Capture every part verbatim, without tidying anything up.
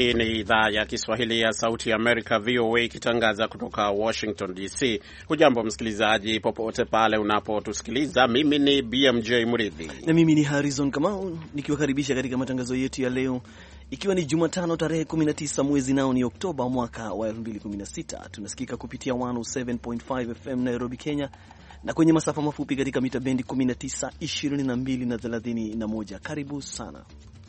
Hii ni idhaa ya Kiswahili ya Sauti ya Amerika, V O A, ikitangaza kutoka Washington D C. Hujambo msikilizaji, popote pale unapotusikiliza. Mimi ni B M J Mridhi na mimi ni Harrison Kamau, nikiwakaribisha katika matangazo yetu ya leo, ikiwa ni Jumatano tarehe kumi na tisa mwezi nao ni Oktoba mwaka wa elfu mbili kumi na sita. Tunasikika kupitia mia moja saba nukta tano F M Nairobi, Kenya, na kwenye masafa mafupi katika mita bendi kumi na tisa, ishirini na mbili na thelathini na moja. Karibu sana.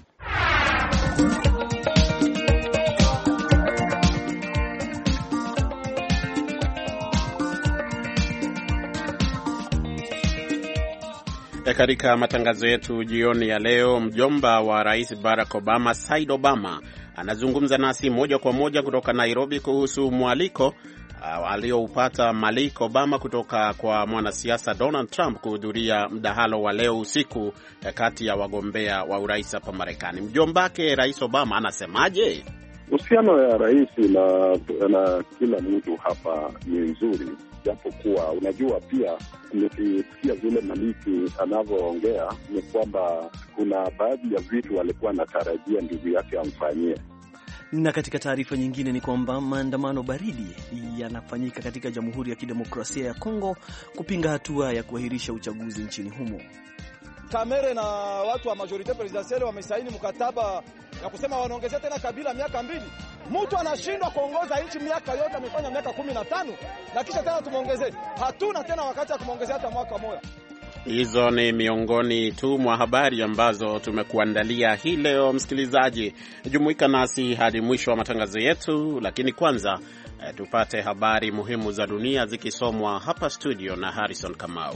Katika matangazo yetu jioni ya leo, mjomba wa Rais Barack Obama, Said Obama, anazungumza nasi moja kwa moja kutoka Nairobi kuhusu mwaliko uh, alioupata Malik Obama kutoka kwa mwanasiasa Donald Trump kuhudhuria mdahalo wa leo usiku kati ya wagombea wa urais hapa Marekani. Mjombake Rais Obama anasemaje? Uhusiano ya rais na, na kila mtu hapa ni nzuri, japo kuwa unajua pia nikisikia vile Maliki anavyoongea ni kwamba kuna baadhi ya vitu alikuwa anatarajia ndugu yake amfanyie. Na katika taarifa nyingine ni kwamba maandamano baridi yanafanyika katika Jamhuri ya Kidemokrasia ya Kongo kupinga hatua ya kuahirisha uchaguzi nchini humo. Kamere na watu wa majorite presidentielle wamesaini mkataba ya kusema wanaongezea tena Kabila miaka mbili. Mtu anashindwa kuongoza nchi miaka yote, amefanya miaka kumi na tano na kisha tena tumuongezee. Hatuna tena wakati ya kumuongezea hata mwaka mmoja. Hizo ni miongoni tu mwa habari ambazo tumekuandalia hii leo. Msikilizaji, jumuika nasi hadi mwisho wa matangazo yetu, lakini kwanza eh, tupate habari muhimu za dunia zikisomwa hapa studio na Harrison Kamau.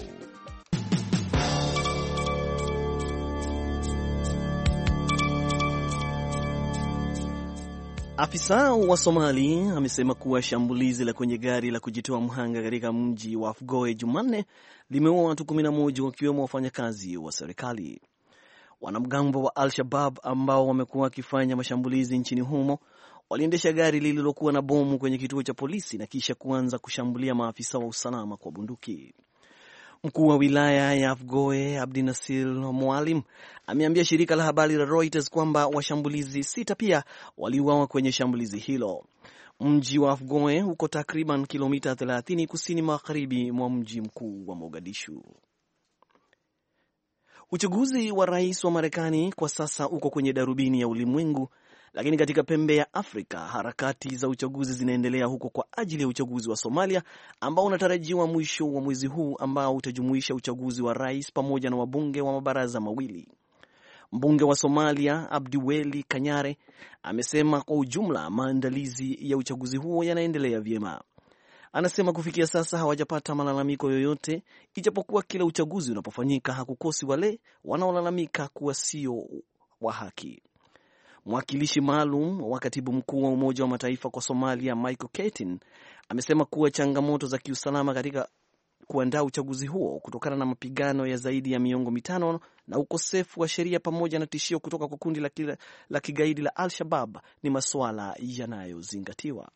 Afisa wa Somali amesema kuwa shambulizi la kwenye gari la kujitoa mhanga katika mji wa Afgoye Jumanne limeua watu kumi na moja wakiwemo wafanyakazi wa serikali. Wanamgambo wa Al-Shabaab ambao wamekuwa wakifanya mashambulizi nchini humo waliendesha gari lililokuwa na bomu kwenye kituo cha polisi na kisha kuanza kushambulia maafisa wa usalama kwa bunduki. Mkuu wa wilaya ya Afgoye, Abdinasir Mualim, ameambia shirika la habari la Reuters kwamba washambulizi sita pia waliuawa kwenye shambulizi hilo. Mji wa Afgoye uko takriban kilomita thelathini kusini magharibi mwa mji mkuu wa Mogadishu. Uchaguzi wa rais wa Marekani kwa sasa uko kwenye darubini ya ulimwengu, lakini katika pembe ya Afrika harakati za uchaguzi zinaendelea huko kwa ajili ya uchaguzi wa Somalia ambao unatarajiwa mwisho wa mwezi huu, ambao utajumuisha uchaguzi wa rais pamoja na wabunge wa mabaraza mawili. Mbunge wa Somalia Abdiweli Kanyare amesema kwa ujumla maandalizi ya uchaguzi huo yanaendelea vyema. Anasema kufikia sasa hawajapata malalamiko yoyote, ijapokuwa kila uchaguzi unapofanyika hakukosi wale wanaolalamika kuwa sio wa haki. Mwakilishi maalum wa katibu mkuu wa Umoja wa Mataifa kwa Somalia Michael Keating amesema kuwa changamoto za kiusalama katika kuandaa uchaguzi huo kutokana na mapigano ya zaidi ya miongo mitano na ukosefu wa sheria pamoja na tishio kutoka kwa kundi la, la kigaidi la Al-Shabaab ni masuala yanayozingatiwa.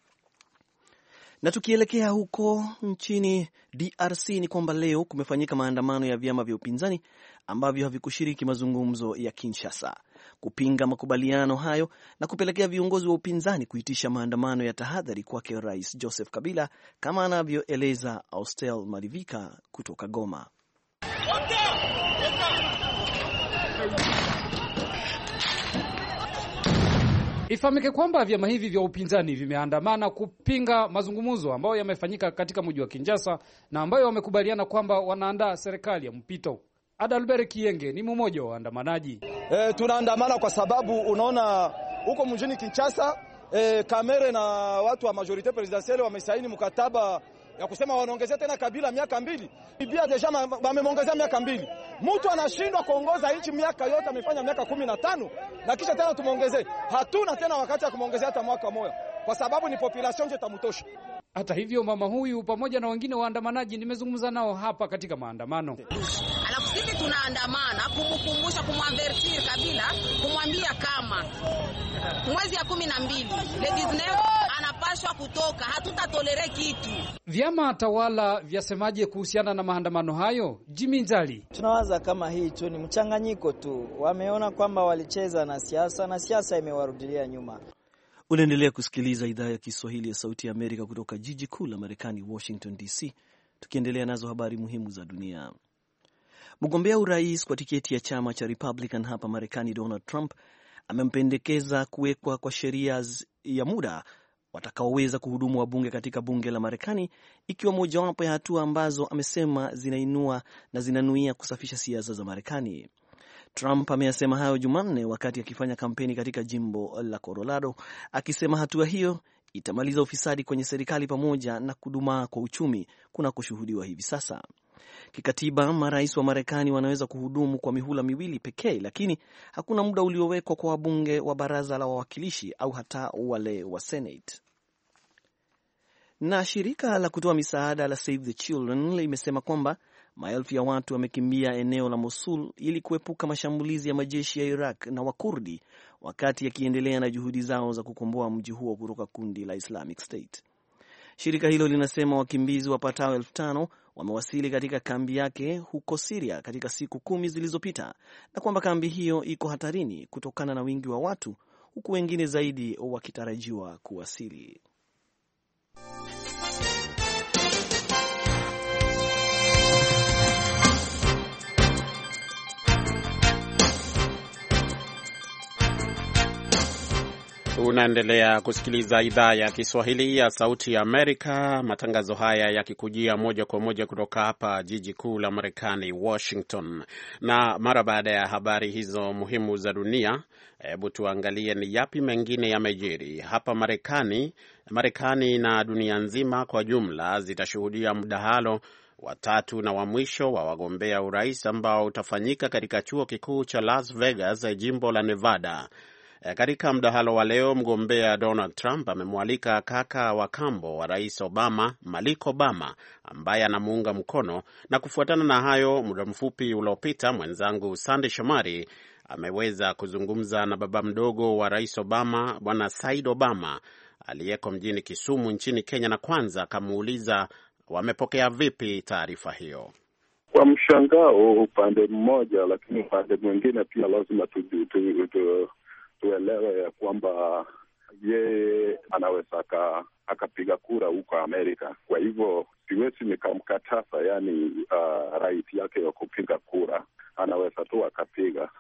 Na tukielekea huko nchini D R C ni kwamba leo kumefanyika maandamano ya vyama vya upinzani ambavyo havikushiriki mazungumzo ya Kinshasa kupinga makubaliano hayo na kupelekea viongozi wa upinzani kuitisha maandamano ya tahadhari kwake Rais Joseph Kabila, kama anavyoeleza Austel Malivika kutoka Goma. Ifahamike kwamba vyama hivi vya upinzani vimeandamana kupinga mazungumzo ambayo yamefanyika katika mji wa Kinshasa na ambayo wamekubaliana kwamba wanaandaa serikali ya mpito. Adalbert Kienge ni mmoja wa waandamanaji. E, tunaandamana kwa sababu unaona huko mjini Kinshasa e, Kamere na watu wa majorite presidentielle wamesaini mkataba ya kusema wanaongezea tena Kabila miaka mbili. Bibia deja wameongezea miaka mbili. Mtu anashindwa kuongoza nchi miaka yote, amefanya miaka kumi na tano na kisha tena tumuongezee. Hatuna tena wakati ya kumuongezea hata mwaka mmoja kwa sababu ni population nje tamutosha. Hata hivyo mama huyu pamoja na wengine waandamanaji nimezungumza nao hapa katika maandamano. Alafu sisi tunaandamana kumkumbusha, kumwavertir Kabila, kumwambia kama mwezi ya kumi na mbili le dix-neuf anapa inapashwa kutoka, hatutatolere kitu. Vyama tawala vyasemaje kuhusiana na maandamano hayo? Jimmy Nzali: tunawaza kama hii tu ni mchanganyiko tu, wameona kwamba walicheza na siasa na siasa imewarudilia nyuma. Unaendelea kusikiliza idhaa ya Kiswahili ya Sauti ya Amerika kutoka jiji kuu la Marekani, Washington D C, tukiendelea nazo habari muhimu za dunia. Mgombea urais kwa tiketi ya chama cha Republican hapa Marekani, Donald Trump, amempendekeza kuwekwa kwa sheria ya muda watakaoweza kuhudumu wabunge katika bunge la Marekani, ikiwa mojawapo ya hatua ambazo amesema zinainua na zinanuia kusafisha siasa za Marekani. Trump ameyasema hayo Jumanne wakati akifanya kampeni katika jimbo la Colorado, akisema hatua hiyo itamaliza ufisadi kwenye serikali pamoja na kudumaa kwa uchumi kunakoshuhudiwa hivi sasa. Kikatiba, marais wa Marekani wanaweza kuhudumu kwa mihula miwili pekee, lakini hakuna muda uliowekwa kwa wabunge wa baraza la wawakilishi au hata wale wa Senate. Na shirika la kutoa misaada la Save the Children limesema kwamba maelfu ya watu wamekimbia eneo la Mosul ili kuepuka mashambulizi ya majeshi ya Iraq na Wakurdi wakati yakiendelea na juhudi zao za kukomboa mji huo kutoka kundi la Islamic State. Shirika hilo linasema wakimbizi wapatao elfu tano wamewasili katika kambi yake huko Syria katika siku kumi zilizopita, na kwamba kambi hiyo iko hatarini kutokana na wingi wa watu, huku wengine zaidi wakitarajiwa kuwasili. Unaendelea kusikiliza idhaa ya Kiswahili ya Sauti ya Amerika, matangazo haya yakikujia moja kwa moja kutoka hapa jiji kuu la Marekani, Washington. Na mara baada ya habari hizo muhimu za dunia, hebu tuangalie ni yapi mengine yamejiri hapa Marekani. Marekani na dunia nzima kwa jumla zitashuhudia mdahalo wa tatu na wa mwisho wa wagombea urais ambao utafanyika katika chuo kikuu cha Las Vegas, jimbo la Nevada. Katika mdahalo wa leo, mgombea Donald Trump amemwalika kaka wa kambo wa Rais Obama, Malik Obama, ambaye anamuunga mkono, na kufuatana na hayo, muda mfupi uliopita mwenzangu Sandy Shomari ameweza kuzungumza na baba mdogo wa Rais Obama, Bwana Said Obama, aliyeko mjini Kisumu nchini Kenya, na kwanza akamuuliza wamepokea vipi taarifa hiyo. Kwa mshangao upande mmoja, lakini upande mwingine pia lazima tu, tu, tu, tu tuelewe ya kwamba yeye anaweza akapiga kura huko Amerika. Kwa hivyo siwezi nikamkataza, yani uh, right yake ya kupiga kura, anaweza tu akapiga.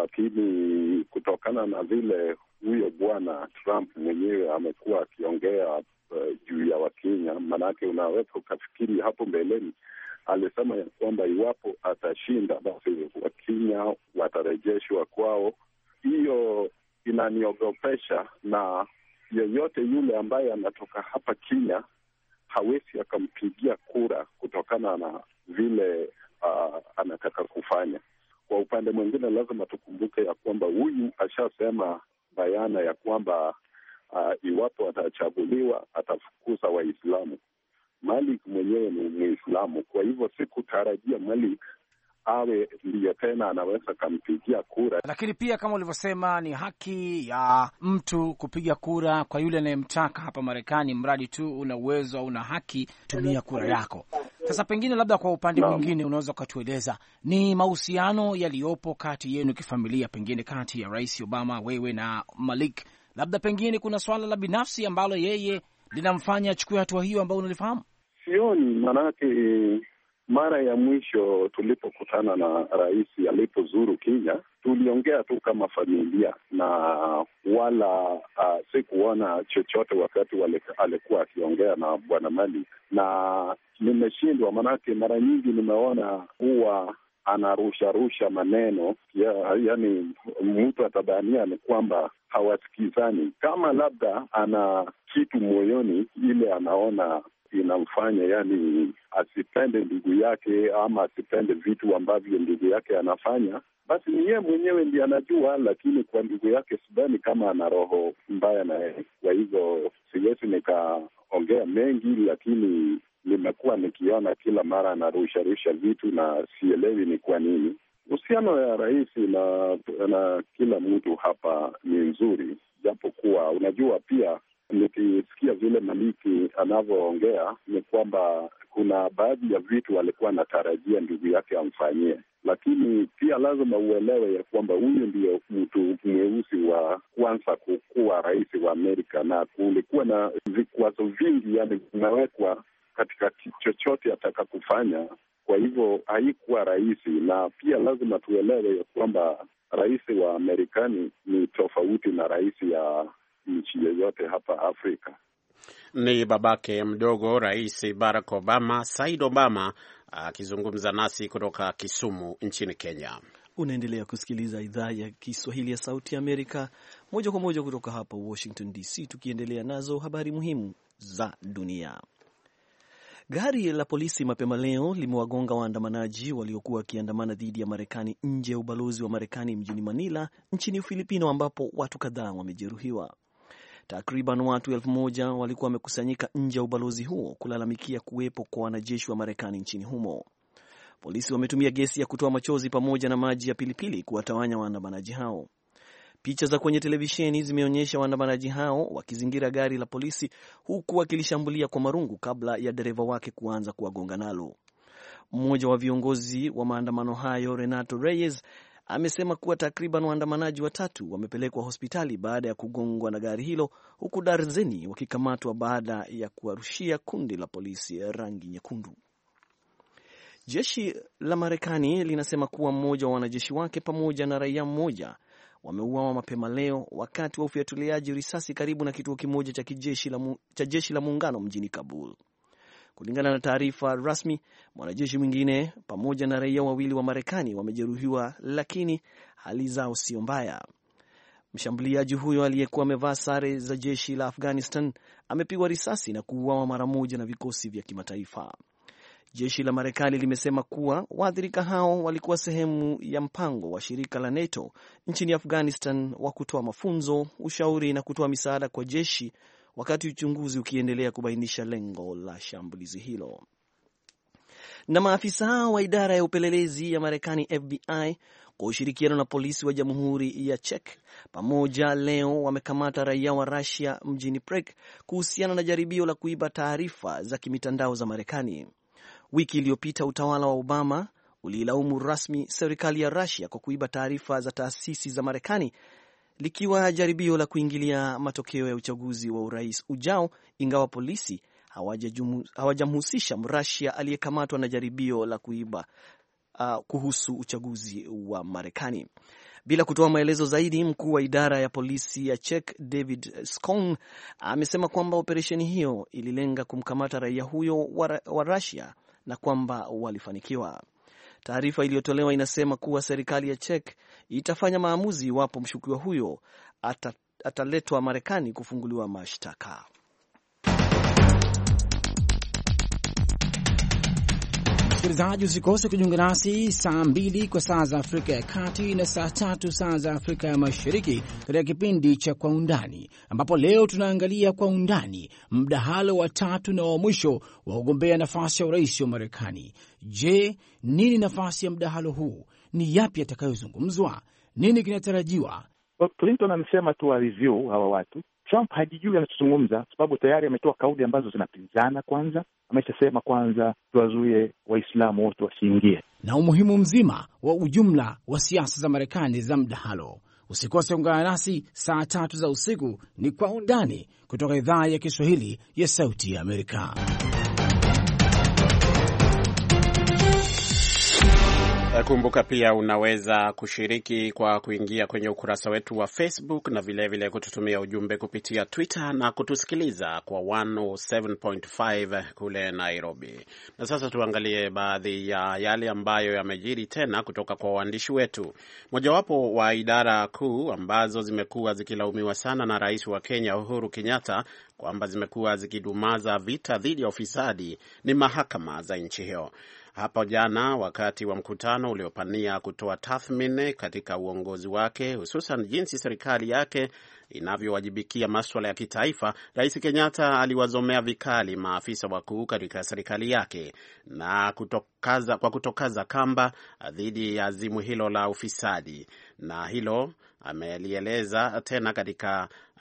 Lakini kutokana na vile huyo bwana Trump mwenyewe amekuwa akiongea uh, juu ya Wakenya, manake unaweza ukafikiri hapo mbeleni alisema ya kwamba iwapo atashinda basi Wakenya watarejeshwa kwao. Hiyo inaniogopesha, na yeyote yule ambaye anatoka hapa Kenya hawezi akampigia kura kutokana na vile uh, anataka kufanya. Kwa upande mwingine lazima tukumbuke ya kwamba huyu ashasema bayana ya kwamba uh, iwapo atachaguliwa atafukuza Waislamu. Malik mwenyewe ni Muislamu, kwa hivyo sikutarajia Malik awe ndiye tena anaweza kumpigia kura. Lakini pia kama ulivyosema, ni haki ya mtu kupiga kura kwa yule anayemtaka hapa Marekani, mradi tu una uwezo au una haki tumia kura yako. Sasa pengine labda kwa upande mwingine unaweza ukatueleza ni mahusiano yaliyopo kati yenu kifamilia, pengine kati ya Rais Obama, wewe na Malik, labda pengine kuna swala la binafsi ambalo yeye linamfanya achukue hatua hiyo ambayo unalifahamu? Sioni, manake mara ya mwisho tulipokutana na rais alipozuru Kenya, tuliongea tu kama familia na wala uh, sikuona chochote wakati wale, alikuwa akiongea na bwana Mali, na nimeshindwa, manake mara nyingi nimeona huwa anarusha rusha maneno ya, yani mtu atadhania ni kwamba hawasikizani, kama labda ana kitu moyoni ile anaona inamfanya yani asipende ndugu yake ama asipende vitu ambavyo ndugu yake anafanya, basi ni yeye mwenyewe ndiye anajua. Lakini kwa ndugu yake sidhani kama ana roho mbaya na yeye. Kwa hivyo siwezi nikaongea mengi, lakini nimekuwa nikiona kila mara anarusha rusha vitu na sielewi ni kwa nini. Uhusiano ya rais na na kila mtu hapa ni nzuri, japo kuwa unajua pia nikisikia umesikia vile Maliki anavyoongea ni kwamba kuna baadhi ya vitu alikuwa anatarajia ndugu yake amfanyie, lakini pia lazima uelewe ya kwamba huyu ndio mtu mweusi wa kwanza kukuwa rais wa Amerika, na kulikuwa na vikwazo vingi yani vimewekwa katika chochote ataka kufanya. Kwa hivyo haikuwa rahisi, na pia lazima tuelewe ya kwamba rais wa Marekani ni tofauti na rais ya nchi yoyote hapa Afrika. Ni babake mdogo Rais Barack Obama, Said Obama, akizungumza nasi kutoka Kisumu nchini Kenya. Unaendelea kusikiliza idhaa ya Kiswahili ya Sauti ya Amerika moja kwa moja kutoka hapa Washington D C, tukiendelea nazo habari muhimu za dunia. Gari la polisi mapema leo limewagonga waandamanaji waliokuwa wakiandamana dhidi ya Marekani nje ya ubalozi wa Marekani mjini Manila nchini Ufilipino, ambapo watu kadhaa wamejeruhiwa. Takriban watu elfu moja walikuwa wamekusanyika nje ya ubalozi huo kulalamikia kuwepo kwa wanajeshi wa Marekani nchini humo. Polisi wametumia gesi ya kutoa machozi pamoja na maji ya pilipili kuwatawanya waandamanaji hao. Picha za kwenye televisheni zimeonyesha waandamanaji hao wakizingira gari la polisi huku wakilishambulia kwa marungu kabla ya dereva wake kuanza kuwagonga nalo. Mmoja wa viongozi wa maandamano hayo, Renato Reyes, amesema kuwa takriban waandamanaji watatu wamepelekwa hospitali baada ya kugongwa na gari hilo, huku darzeni wakikamatwa baada ya kuwarushia kundi la polisi rangi nyekundu. Jeshi la Marekani linasema kuwa mmoja wa wanajeshi wake pamoja na raia mmoja wameuawa mapema leo wakati wa ufiatuliaji risasi karibu na kituo kimoja cha kijeshi la mu, cha jeshi la muungano mjini Kabul. Kulingana na taarifa rasmi, mwanajeshi mwingine pamoja na raia wawili wa Marekani wamejeruhiwa, lakini hali zao sio mbaya. Mshambuliaji huyo aliyekuwa amevaa sare za jeshi la Afghanistan amepigwa risasi na kuuawa mara moja na vikosi vya kimataifa. Jeshi la Marekani limesema kuwa waathirika hao walikuwa sehemu ya mpango wa shirika la NATO nchini Afghanistan wa kutoa mafunzo, ushauri na kutoa misaada kwa jeshi, wakati uchunguzi ukiendelea kubainisha lengo la shambulizi hilo. Na maafisa wa idara ya upelelezi ya Marekani F B I kwa ushirikiano na polisi wa Jamhuri ya Czech pamoja leo wamekamata raia wa Russia mjini Prague kuhusiana na jaribio la kuiba taarifa za kimitandao za Marekani. Wiki iliyopita utawala wa Obama ulilaumu rasmi serikali ya Russia kwa kuiba taarifa za taasisi za Marekani, likiwa jaribio la kuingilia matokeo ya uchaguzi wa urais ujao, ingawa polisi hawajamhusisha Mrussia aliyekamatwa na jaribio la kuiba uh, kuhusu uchaguzi wa Marekani. Bila kutoa maelezo zaidi, mkuu wa idara ya polisi ya Czech David Skon amesema kwamba operesheni hiyo ililenga kumkamata raia huyo wa, wa Russia na kwamba walifanikiwa. Taarifa iliyotolewa inasema kuwa serikali ya Czech itafanya maamuzi iwapo mshukiwa huyo ata, ataletwa Marekani kufunguliwa mashtaka. Msikilizaji, usikose kujiunga nasi saa mbili kwa saa za Afrika ya Kati na saa tatu saa za Afrika ya Mashariki katika kipindi cha Kwa Undani, ambapo leo tunaangalia kwa undani mdahalo wa tatu na wa mwisho wa kugombea nafasi ya urais wa Marekani. Je, nini nafasi ya mdahalo huu? Ni yapi yatakayozungumzwa? Nini kinatarajiwa? Clinton amesema tu wa review hawa watu. Trump hajijui anachozungumza, sababu tayari ametoa kauli ambazo zinapinzana. Kwanza ameshasema kwanza tuwazuie Waislamu wote wasiingie, na umuhimu mzima wa ujumla wa siasa za Marekani za mdahalo. Usikose ungana nasi saa tatu za usiku. Ni Kwa Undani kutoka idhaa ya Kiswahili ya Sauti ya Amerika. Kumbuka pia unaweza kushiriki kwa kuingia kwenye ukurasa wetu wa Facebook na vile vile kututumia ujumbe kupitia Twitter na kutusikiliza kwa one oh seven point five kule Nairobi. Na sasa tuangalie baadhi ya yale ambayo yamejiri tena kutoka kwa waandishi wetu. Mojawapo wa idara kuu ambazo zimekuwa zikilaumiwa sana na Rais wa Kenya Uhuru Kenyatta kwamba zimekuwa zikidumaza vita dhidi ya ufisadi ni mahakama za nchi hiyo. Hapo jana wakati wa mkutano uliopania kutoa tathmini katika uongozi wake, hususan jinsi serikali yake inavyowajibikia masuala ya kitaifa, Rais Kenyatta aliwazomea vikali maafisa wakuu katika serikali yake na kutokaza, kwa kutokaza kamba dhidi ya azimu hilo la ufisadi. Na hilo amelieleza tena katika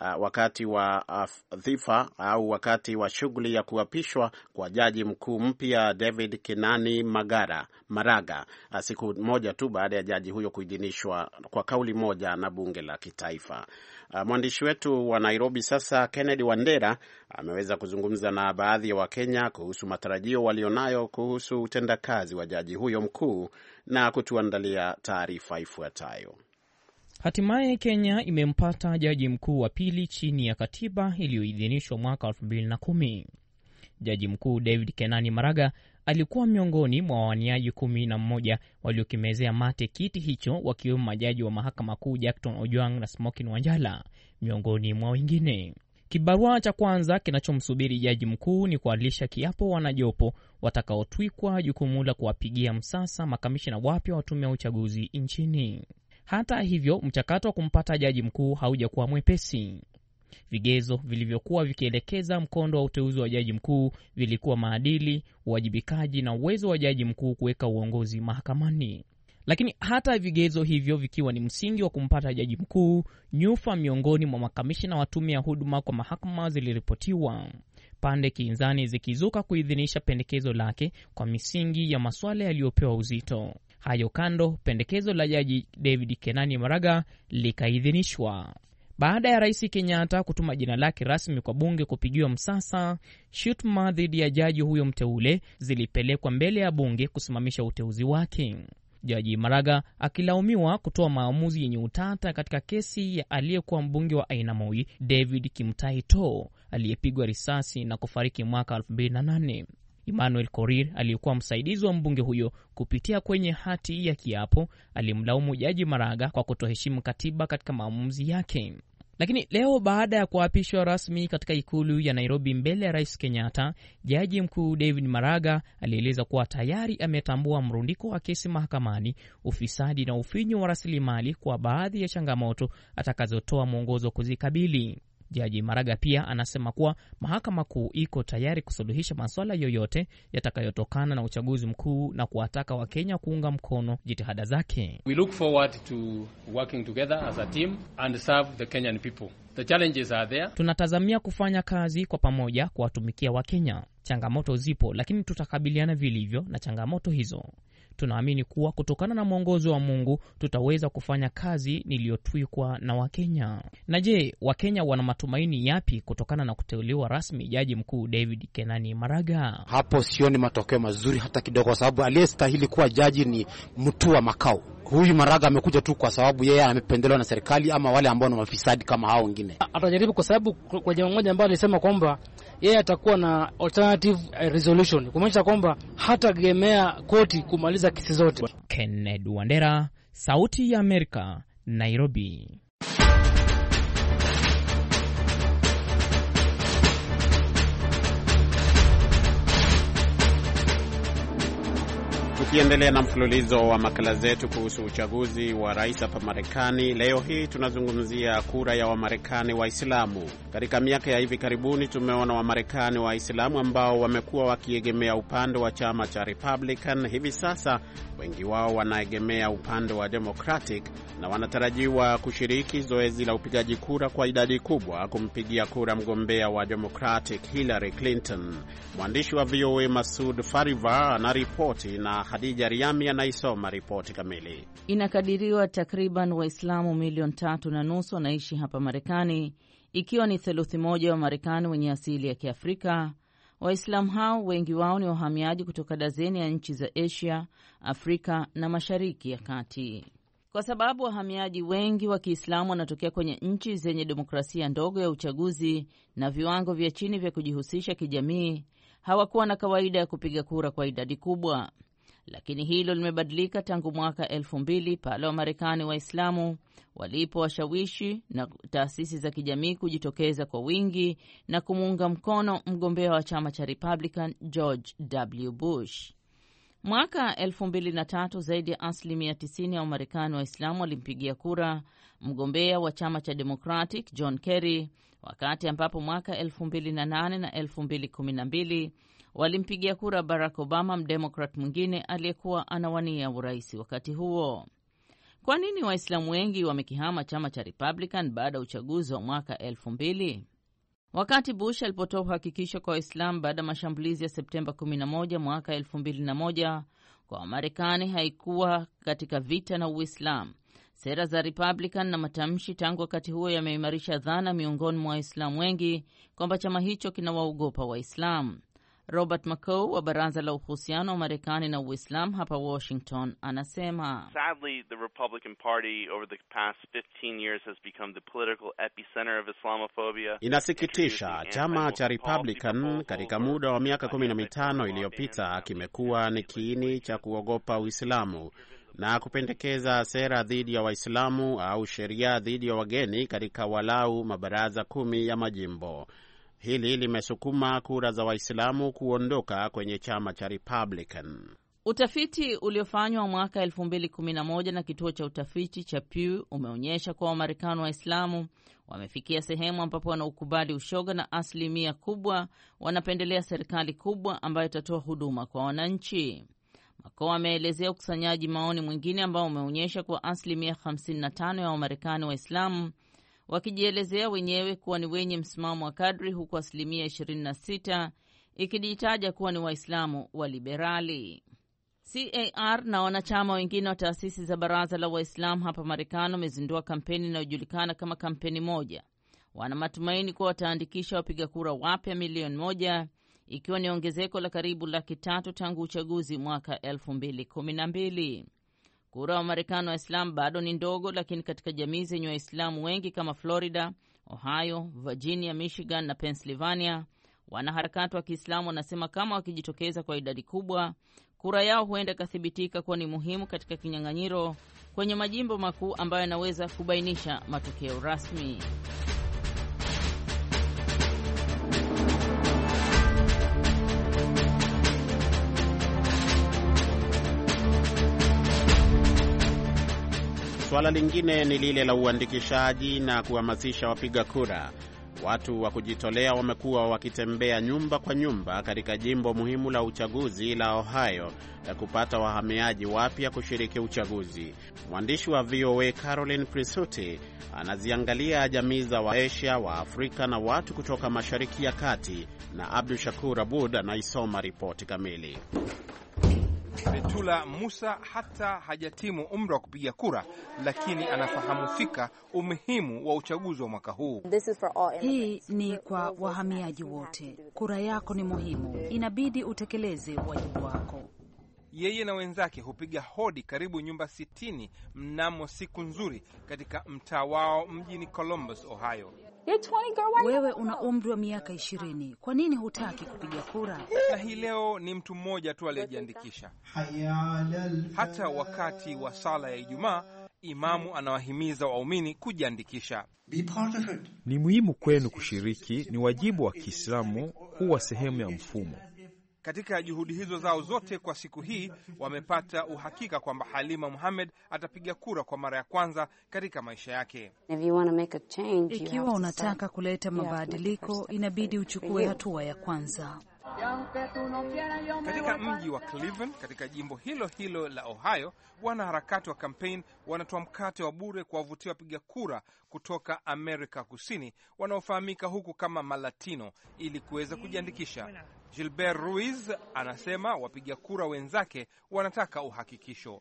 uh, wakati wa uh, dhifa au wakati wa shughuli ya kuapishwa kwa jaji mkuu mpya David Kenani Magara Maraga, uh, siku moja tu baada ya jaji huyo kuidhinishwa kwa kauli moja na bunge la kitaifa. Uh, mwandishi wetu wa Nairobi sasa Kennedy Wandera ameweza kuzungumza na baadhi ya Wakenya kuhusu matarajio walionayo kuhusu utendakazi wa jaji huyo mkuu na kutuandalia taarifa ifuatayo. Hatimaye Kenya imempata jaji mkuu wa pili chini ya katiba iliyoidhinishwa mwaka elfu mbili na kumi. Jaji mkuu David Kenani Maraga alikuwa miongoni mwa wawaniaji kumi na mmoja waliokimezea mate kiti hicho, wakiwemo majaji wa mahakama kuu Jackton Ojwang na Smokin Wanjala miongoni mwa wengine. Kibarua cha kwanza kinachomsubiri jaji mkuu ni kualisha kiapo wanajopo watakaotwikwa jukumu la kuwapigia msasa makamishina wapya wa tume ya uchaguzi nchini. Hata hivyo, mchakato wa kumpata jaji mkuu haujakuwa mwepesi. Vigezo vilivyokuwa vikielekeza mkondo wa uteuzi wa jaji mkuu vilikuwa maadili, uwajibikaji na uwezo wa jaji mkuu kuweka uongozi mahakamani. Lakini hata vigezo hivyo vikiwa ni msingi wa kumpata jaji mkuu, nyufa miongoni mwa makamishina wa tume ya huduma kwa mahakama ziliripotiwa, pande kinzani zikizuka kuidhinisha pendekezo lake kwa misingi ya masuala yaliyopewa uzito. Hayo kando, pendekezo la jaji David Kenani Maraga likaidhinishwa. Baada ya Rais Kenyatta kutuma jina lake rasmi kwa bunge kupigiwa msasa, shutuma dhidi ya jaji huyo mteule zilipelekwa mbele ya bunge kusimamisha uteuzi wake. Jaji Maraga akilaumiwa kutoa maamuzi yenye utata katika kesi ya aliyekuwa mbunge wa Ainamoi David Kimtai To aliyepigwa risasi na kufariki mwaka elfu mbili na nane. Emmanuel Korir aliyekuwa msaidizi wa mbunge huyo, kupitia kwenye hati ya kiapo alimlaumu jaji Maraga kwa kutoheshimu katiba katika maamuzi yake. Lakini leo baada ya kuapishwa rasmi katika ikulu ya Nairobi mbele ya Rais Kenyatta, jaji mkuu David Maraga alieleza kuwa tayari ametambua mrundiko wa kesi mahakamani, ufisadi na ufinyu wa rasilimali kwa baadhi ya changamoto atakazotoa mwongozo kuzikabili. Jaji Maraga pia anasema kuwa mahakama kuu iko tayari kusuluhisha masuala yoyote yatakayotokana na uchaguzi mkuu na kuwataka Wakenya kuunga mkono jitihada zake. We look forward to working together as a team and serve the Kenyan people. The challenges are there. Tunatazamia kufanya kazi kwa pamoja kuwatumikia Wakenya. Changamoto zipo, lakini tutakabiliana vilivyo na changamoto hizo. Tunaamini kuwa kutokana na mwongozo wa Mungu tutaweza kufanya kazi niliyotwikwa na Wakenya. Na je, Wakenya wana matumaini yapi kutokana na kuteuliwa rasmi jaji mkuu David Kenani Maraga? Hapo sioni matokeo mazuri hata kidogo, kwa sababu aliyestahili kuwa jaji ni mtu wa makao. Huyu Maraga amekuja tu kwa sababu yeye amependelewa na serikali ama wale ambao ni mafisadi kama hao wengine. Atajaribu kwa sababu kwa jambo moja ambalo alisema kwamba yeye atakuwa na alternative resolution, kumaanisha kwamba hatagemea koti kumaliza kesi zote. Kennedy Wandera, Sauti ya Amerika, Nairobi. Tukiendelea na mfululizo wa makala zetu kuhusu uchaguzi wa rais hapa Marekani, leo hii tunazungumzia kura ya Wamarekani Waislamu. Katika miaka ya hivi karibuni tumeona Wamarekani Waislamu ambao wamekuwa wakiegemea upande wa chama cha Republican. Hivi sasa wengi wao wanaegemea upande wa Democratic na wanatarajiwa kushiriki zoezi la upigaji kura kwa idadi kubwa kumpigia kura mgombea wa Democratic Hillary Clinton. Mwandishi wa V O A Masoud Farivar anaripoti na Hadija Riami anaisoma ripoti kamili. Inakadiriwa takriban Waislamu milioni tatu na nusu wanaishi hapa Marekani, ikiwa ni theluthi moja wa Marekani wenye asili ya Kiafrika. Waislamu hao wengi wao ni wahamiaji kutoka dazeni ya nchi za Asia, Afrika na Mashariki ya Kati. Kwa sababu wahamiaji wengi wa Kiislamu wanatokea kwenye nchi zenye demokrasia ndogo ya uchaguzi na viwango vya chini vya kujihusisha kijamii, hawakuwa na kawaida ya kupiga kura kwa idadi kubwa. Lakini hilo limebadilika tangu mwaka elfu mbili pale Wamarekani Waislamu walipowashawishi na taasisi za kijamii kujitokeza kwa wingi na kumuunga mkono mgombea wa chama cha Republican George W. Bush. Mwaka elfu mbili na tatu zaidi ya asilimia tisini ya Wamarekani Waislamu walimpigia kura mgombea wa chama cha Democratic John Kerry, wakati ambapo mwaka elfu mbili na nane na elfu mbili kumi na mbili walimpigia kura Barack Obama, mdemokrat mwingine aliyekuwa anawania urais wakati huo. Kwa nini Waislamu wengi wamekihama chama cha Republican baada ya uchaguzi wa mwaka elfu mbili? Wakati Bush alipotoa uhakikisho kwa Waislamu baada ya mashambulizi ya Septemba kumi na moja mwaka elfu mbili na moja kwa Wamarekani haikuwa katika vita na Uislamu. Sera za Republican na matamshi tangu wakati huo yameimarisha dhana miongoni mwa Waislamu wengi kwamba chama hicho kinawaogopa Waislamu. Robert McCaw wa Baraza la Uhusiano wa Marekani na Uislamu hapa Washington anasema, Sadly, the Republican Party over the past fifteen years has become the political epicenter of Islamophobia. Inasikitisha, chama cha Republican katika muda wa miaka kumi na mitano iliyopita kimekuwa ni kiini cha kuogopa Uislamu na kupendekeza sera dhidi ya Waislamu au sheria dhidi ya wageni katika walau mabaraza kumi ya majimbo. Hili limesukuma kura za Waislamu kuondoka kwenye chama cha Republican. Utafiti uliofanywa mwaka elfu mbili kumi na moja na kituo cha utafiti cha Pew umeonyesha kuwa Wamarekani Waislamu wamefikia sehemu ambapo wanaukubali ushoga na asilimia kubwa wanapendelea serikali kubwa ambayo itatoa huduma kwa wananchi. Makoa ameelezea ukusanyaji maoni mwingine ambao umeonyesha kuwa asilimia hamsini na tano ya Wamarekani Waislamu wakijielezea wenyewe kuwa ni wenye msimamo wa kadri, huku asilimia ishirini na sita ikijitaja kuwa ni Waislamu wa liberali. C A R na wanachama wengine wa taasisi za Baraza la Waislamu hapa Marekani wamezindua kampeni inayojulikana kama kampeni moja. Wana matumaini kuwa wataandikisha wapiga kura wapya milioni moja, ikiwa ni ongezeko la karibu laki tatu tangu uchaguzi mwaka elfu mbili kumi na mbili. Kura wa Marekani wa Islam bado ni ndogo, lakini katika jamii zenye Waislamu wengi kama Florida, Ohio, Virginia, Michigan na Pennsylvania, wanaharakati wa Kiislamu wanasema kama wakijitokeza kwa idadi kubwa, kura yao huenda ikathibitika kuwa ni muhimu katika kinyang'anyiro kwenye majimbo makuu ambayo yanaweza kubainisha matokeo rasmi. Swala lingine ni lile la uandikishaji na kuhamasisha wapiga kura. Watu wa kujitolea wamekuwa wakitembea nyumba kwa nyumba katika jimbo muhimu la uchaguzi la Ohio na kupata wahamiaji wapya kushiriki uchaguzi. Mwandishi wa V O A Caroline Prisuti anaziangalia jamii za Waasia, wa Afrika na watu kutoka Mashariki ya Kati, na Abdul Shakur Abud anaisoma ripoti kamili. Betula Musa hata hajatimu umri wa kupiga kura, lakini anafahamu fika umuhimu wa uchaguzi wa mwaka huu. Hii ni kwa wahamiaji wote. Kura yako ni muhimu, inabidi utekeleze wajibu wako. Yeye na wenzake hupiga hodi karibu nyumba sitini mnamo siku nzuri katika mtaa wao mjini Columbus, Ohio. Wewe una umri wa miaka ishirini. Kwa nini hutaki kupiga kura? Na hii leo ni mtu mmoja tu aliyejiandikisha. Hata wakati wa sala ya Ijumaa, imamu anawahimiza waumini kujiandikisha. Ni muhimu kwenu kushiriki, ni wajibu wa Kiislamu kuwa sehemu ya mfumo. Katika juhudi hizo zao zote kwa siku hii, wamepata uhakika kwamba Halima Muhammad atapiga kura kwa mara ya kwanza katika maisha yake. Ikiwa unataka kuleta mabadiliko, inabidi uchukue hatua ya kwanza. Katika mji wa Cleveland, katika jimbo hilo hilo la Ohio, wanaharakati wa kampeni wanatoa mkate wa bure kwa wavutia wapiga kura kutoka Amerika Kusini wanaofahamika huku kama Malatino ili kuweza kujiandikisha. Gilbert Ruiz anasema wapiga kura wenzake wanataka uhakikisho.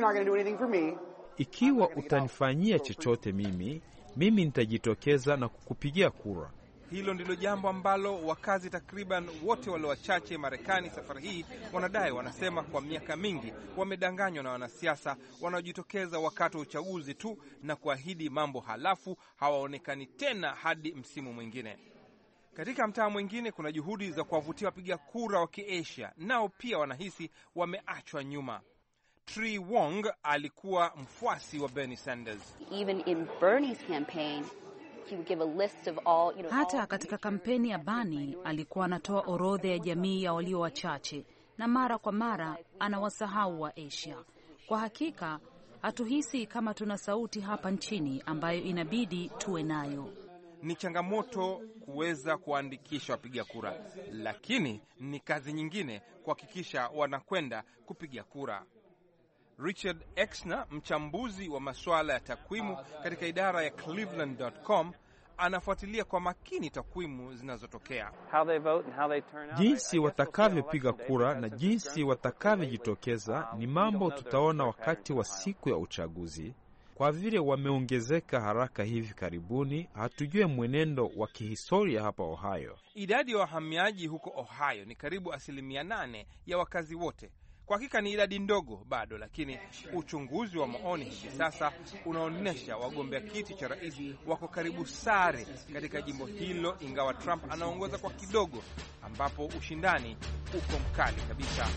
Ikiwa utanifanyia chochote mimi, mimi nitajitokeza na kukupigia kura. Hilo ndilo jambo ambalo wakazi takriban wote wale wachache Marekani safari hii wanadai. Wanasema kwa miaka mingi wamedanganywa na wanasiasa wanaojitokeza wakati wa uchaguzi tu na kuahidi mambo halafu hawaonekani tena hadi msimu mwingine. Katika mtaa mwingine kuna juhudi za kuwavutia wapiga kura wa Kiasia, nao pia wanahisi wameachwa nyuma. Tree Wong alikuwa mfuasi wa Bernie Sanders. Even in Bernie's campaign, he would give a list of all, you know, hata katika kampeni ya Bernie alikuwa anatoa orodha ya jamii ya walio wachache, na mara kwa mara anawasahau wa Asia. Kwa hakika hatuhisi kama tuna sauti hapa nchini ambayo inabidi tuwe nayo. Ni changamoto kuweza kuandikisha wapiga kura, lakini ni kazi nyingine kuhakikisha wanakwenda kupiga kura. Richard Exner, mchambuzi wa masuala ya takwimu katika idara ya cleveland dot com, anafuatilia kwa makini takwimu zinazotokea. Jinsi watakavyopiga kura na jinsi watakavyojitokeza ni mambo tutaona wakati wa siku ya uchaguzi. Kwa vile wameongezeka haraka hivi karibuni, hatujue mwenendo wa kihistoria hapa Ohio. Idadi ya wahamiaji huko Ohio ni karibu asilimia nane ya wakazi wote. Kwa hakika ni idadi ndogo bado, lakini uchunguzi wa maoni hivi sasa unaonyesha wagombea kiti cha rais wako karibu sare katika jimbo hilo, ingawa Trump anaongoza kwa kidogo, ambapo ushindani uko mkali kabisa.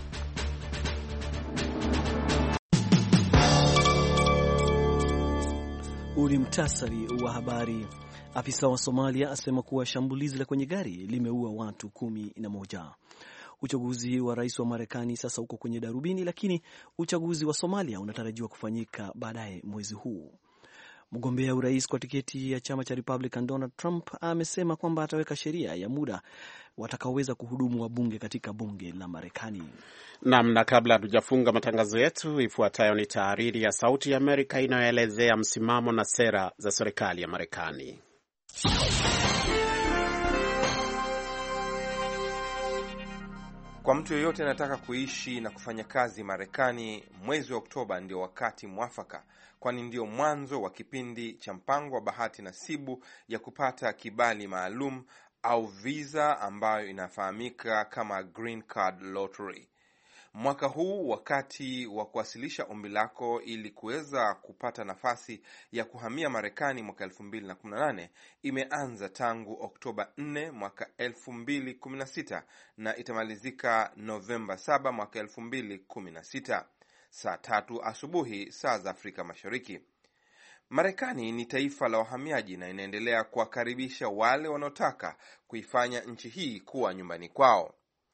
Huu ni mtasari wa habari. Afisa wa Somalia asema kuwa shambulizi la kwenye gari limeua watu kumi na moja. Uchaguzi wa rais wa Marekani sasa uko kwenye darubini, lakini uchaguzi wa Somalia unatarajiwa kufanyika baadaye mwezi huu. Mgombea urais kwa tiketi ya chama cha Republican Donald Trump amesema kwamba ataweka sheria ya muda watakaoweza kuhudumu wabunge katika bunge la Marekani. Naam, na kabla hatujafunga matangazo yetu, ifuatayo ni tahariri ya Sauti ya Amerika inayoelezea msimamo na sera za serikali ya Marekani. Kwa mtu yeyote anataka kuishi na kufanya kazi Marekani, mwezi wa Oktoba ndio wakati mwafaka, kwani ndio mwanzo wa kipindi cha mpango wa bahati nasibu ya kupata kibali maalum au visa ambayo inafahamika kama Green Card Lottery. Mwaka huu, wakati wa kuwasilisha ombi lako ili kuweza kupata nafasi ya kuhamia Marekani mwaka elfu mbili kumi na nane, imeanza tangu Oktoba nne mwaka elfu mbili kumi na sita na itamalizika Novemba saba mwaka elfu mbili kumi na sita, saa tatu asubuhi saa za Afrika Mashariki. Marekani ni taifa la wahamiaji na inaendelea kuwakaribisha wale wanaotaka kuifanya nchi hii kuwa nyumbani kwao.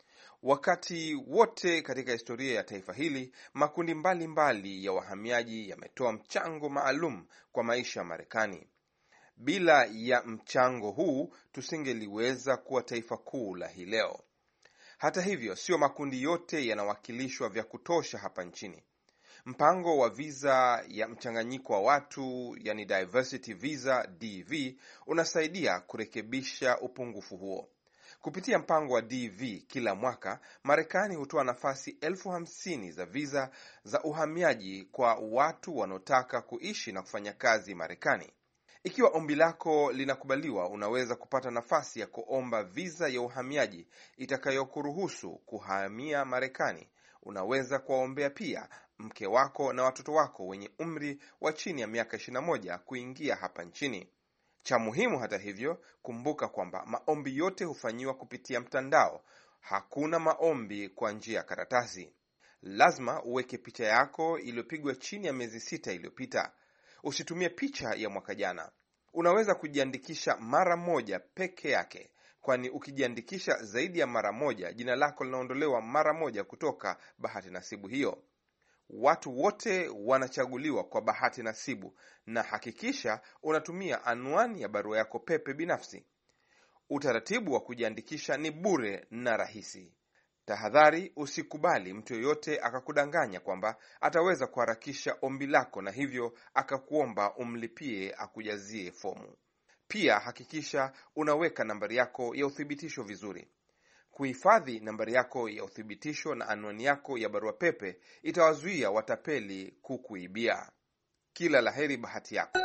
Wakati wote katika historia ya taifa hili, makundi mbalimbali mbali ya wahamiaji yametoa mchango maalum kwa maisha ya Marekani. Bila ya mchango huu, tusingeliweza kuwa taifa kuu la hii leo. Hata hivyo, sio makundi yote yanawakilishwa vya kutosha hapa nchini. Mpango wa visa ya mchanganyiko wa watu, yani diversity visa D V, unasaidia kurekebisha upungufu huo. Kupitia mpango wa D V, kila mwaka Marekani hutoa nafasi elfu hamsini za visa za uhamiaji kwa watu wanaotaka kuishi na kufanya kazi Marekani. Ikiwa ombi lako linakubaliwa, unaweza kupata nafasi ya kuomba visa ya uhamiaji itakayokuruhusu kuhamia Marekani. Unaweza kuwaombea pia mke wako na watoto wako wenye umri wa chini ya miaka ishirini na moja kuingia hapa nchini. Cha muhimu hata hivyo, kumbuka kwamba maombi yote hufanyiwa kupitia mtandao. Hakuna maombi kwa njia ya karatasi. Lazima uweke picha yako iliyopigwa chini ya miezi sita iliyopita. Usitumie picha ya mwaka jana. Unaweza kujiandikisha mara moja peke yake, kwani ukijiandikisha zaidi ya mara moja, jina lako linaondolewa mara moja kutoka bahati nasibu hiyo. Watu wote wanachaguliwa kwa bahati nasibu, na hakikisha unatumia anwani ya barua yako pepe binafsi. Utaratibu wa kujiandikisha ni bure na rahisi. Tahadhari, usikubali mtu yoyote akakudanganya kwamba ataweza kuharakisha ombi lako na hivyo akakuomba umlipie akujazie fomu. Pia hakikisha unaweka nambari yako ya uthibitisho vizuri. Kuhifadhi nambari yako ya uthibitisho na anwani yako ya barua pepe itawazuia watapeli kukuibia. Kila laheri bahati yako.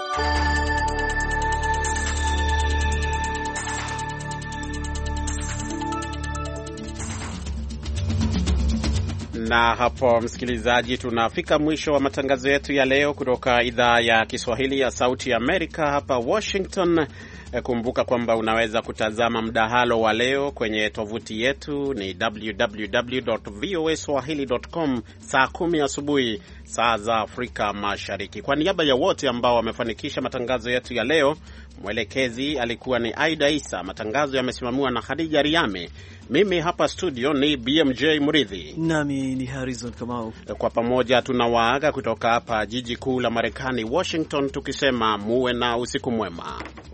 Na hapo, msikilizaji, tunafika mwisho wa matangazo yetu ya leo kutoka idhaa ya Kiswahili ya Sauti ya Amerika hapa Washington. Kumbuka kwamba unaweza kutazama mdahalo wa leo kwenye tovuti yetu ni w w w dot v o a swahili dot com saa kumi asubuhi saa za Afrika Mashariki. Kwa niaba ya wote ambao wamefanikisha matangazo yetu ya leo, mwelekezi alikuwa ni Aida Isa, matangazo yamesimamiwa na Khadija Riame. Mimi hapa studio ni B M J Muridhi. Nami ni Harrison Kamau. Kwa pamoja tunawaaga kutoka hapa jiji kuu la Marekani, Washington, tukisema muwe na usiku mwema.